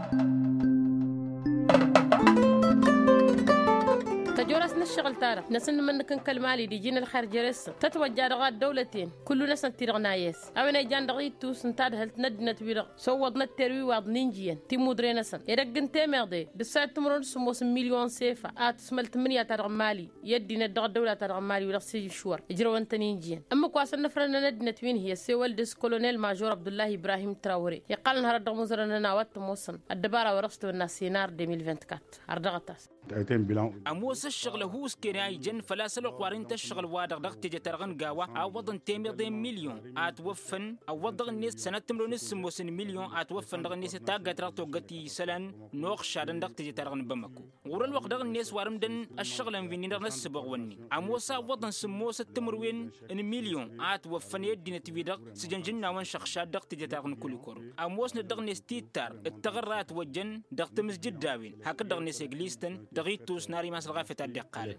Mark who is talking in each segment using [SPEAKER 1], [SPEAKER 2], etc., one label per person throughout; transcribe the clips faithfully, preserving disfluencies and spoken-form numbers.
[SPEAKER 1] تجورس نشغل تارة نسن من كن كلمالي دي جين الخير جرس تتوجه رغات دولتين كل ناس تيرغنا يس أنا جان دغيت توس نتاد هل تندنا تبيرغ صوّد نتروي واد نينجين تيمو درينسن يرجن تيمردي بالساعة تمرون سموس مليون سيفا آت سمل ثمانية ترغمالي يدي ندغ الدولة ترغمالي ولا سيج شور يجرو أنت نينجين أما كواس نفرنا ندنا توين هي سوال ديس كولونيل ماجور عبد الله إبراهيم تراوري يقال نهار الدغ مزرنا ناوات موسن الدبارة ورستو الناس سينار ألفين وعشرين وأربعة أردغتاس
[SPEAKER 2] أموس الشغل هوس كناي جن فلاسل قوارين تشغل وادغ دغ تجترغن قاوة أو وضن تيمير دي مليون أتوفن أو وضغ الناس سنة تمرو نس موسن مليون أتوفن دغ الناس تاقت رغتو قتي سلان نوخ شادن دغ تجترغن بمكو ورا الوقت دغ الناس وارمدن الشغل انفيني دغ نس بغوني أموسا وضن سموس تمروين ان مليون أتوفن يدي نتوي دغ سجن جننا وان شخشاد دغ تجترغن كل كورو أموس ندغ ناس تيتار التغرات وجن دغ تمسجد داوين هكذا دغ ناس إجليستن دغيتوس ناري ماس الغافة الدقال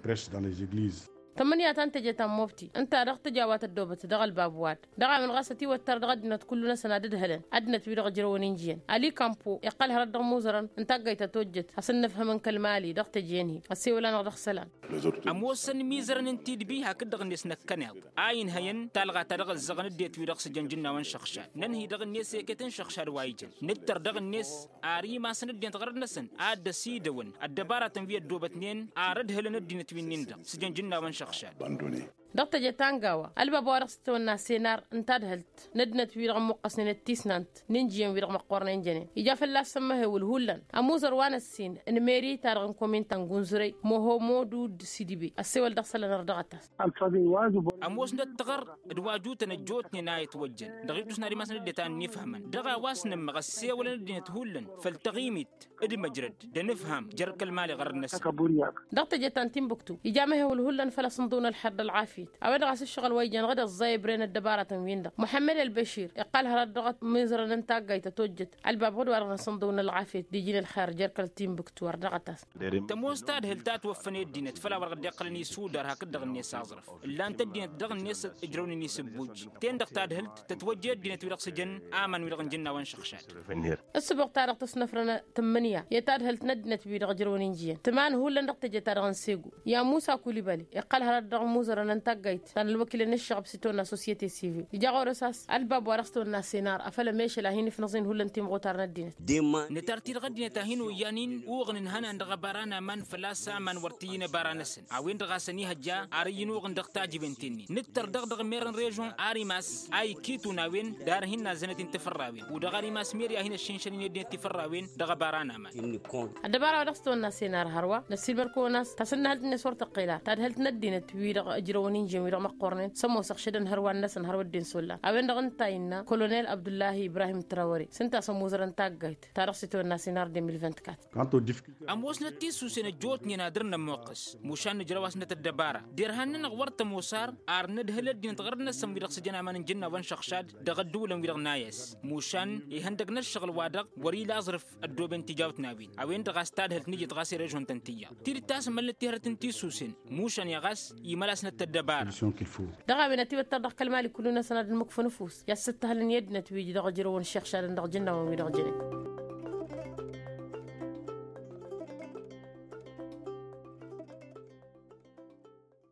[SPEAKER 1] ثمانية تنتجت موفتي أنت رغت جوات الدوبة دغ البابوات دغ من غاستي والتر غدنا كلنا سنادد هلن أدنى تبيرغ جرونينجين علي كامبو يقال هرد موزرا أنت قيت توجت حسن نفهم من كلمالي دغ تجيني السي ولا نغدغ سلام
[SPEAKER 2] أموسن ميزرا انتي بيها كدغ نيس نكنيض آين هين تلغى تدغ الزغن ديت ويدغ سجن جنة وان شخشان ننهي دغ النيس يكتن شخشان وايجن نتر دغ النيس آري ما سند دين تغرد نسن آد سيدون الدبارة تنفي الدوبة اتنين آرد هلن الدين توينين دغ سجن جنة وان شخشان
[SPEAKER 1] دكتور جتانغاوا الباب ورقستو الناس سينار انتاد هلت ندنت ويرغ مقصن التيسنانت نينجين ويرغ مقورنين جنين يجا فلا سمه والهولن اموزر وانا السين ان ميري تارغن كومين تنغونزري موهو مودو سي دي بي السيول دخل نردغتا
[SPEAKER 2] اموس نتغر دواجو تنجوتني ناي توجن دغيتوس ناري مثلا ديتان نفهمن دغا واسن مغسي ولا ندينت هولن فالتغيمت ادي مجرد ده نفهم جرك المال غير الناس
[SPEAKER 1] دكتور جتان تيمبكتو يجا مه والهولن فلا صندون الحد العافي أود غاس الشغل ويجان غدا الزايبرين الدبارة تنويندا محمد البشير يقال هردغت مزر ننتاج يتوجد الباب غدو ورنا صندوق العافية ديجين الخير جرك التيم بكتور دغتاس
[SPEAKER 2] تموستاد هلتات وفني الدينت فلا ورغد يقلني سودر هكذا غني سازرف لا انت الدينت دغ الناس اجروني نيس بوج تين دغتاد هلت تتوجه الدينت ويرق سجن امن ويرق جنة وان شخشات
[SPEAKER 1] السبق تارق تصنفرنا ثمانية يتاد هلت ندنت ويرق جروني نجين تمان هو اللي نقتج تارغن سيغو يا موسى كوليبالي يقال هردغ مزر ننتاج كان الوكيل النشغب ستونا سوسيتي سيفي يجا رصاص الباب ورستو الناس سينار افلا ماشي لاهين في نظين هو انتم غوتار ندين
[SPEAKER 2] ديما نترتي غدنا تاهين ويانين وغن هنا ندغ بارانا من فلاسا من ورتين بارانسن عوين دغاسني هجا اريين وغن دغتا جبنتيني نتر دغدغ ميرن ريجون اريماس اي كيتو ناوين دار هنا زنتين تفراوين ودغاري ماس ميريا هنا الشنشنين يدين تفراوين دغ بارانا ما
[SPEAKER 1] الدبارة ورستو الناس سينار هروا نسيل مركوناس تسنى هل نسور تقيلا تاد هل تندين توير اجرونين جميل مقورنين سمو سخشدن هروان نسن هرو الدين سولا أبين دغن تاينا كولونيل عبد الله إبراهيم تراوري سنتا سمو زرن تاقايت تارسيتو الناس نار ألفين وعشرين وأربعة
[SPEAKER 2] أموس نتيسو سنة جوتني نادرنا موقس موشان نجرواس نت الدبارة ديرهن نغورت موسار أرند هل الدين تغرنا سم ويرق سجنا من جنة وان شخشاد دغدولا ويرق نايس موشان يهندق نشغل وادق وري لازرف الدوبن تجاوت نابين أوين دغاستاد هل تنيجي تغاسي رجون تنتيا تير تاس ملت تيهر تنتيسو سن موشان يغاس يملاس نت الدبارة
[SPEAKER 1] دغا بنتي بتردق كلمالي كلنا سند المكف نفوس يا ست هل يدنا تويجي دغ جرون الشيخ شارن دغ جنة ومي دغ جنة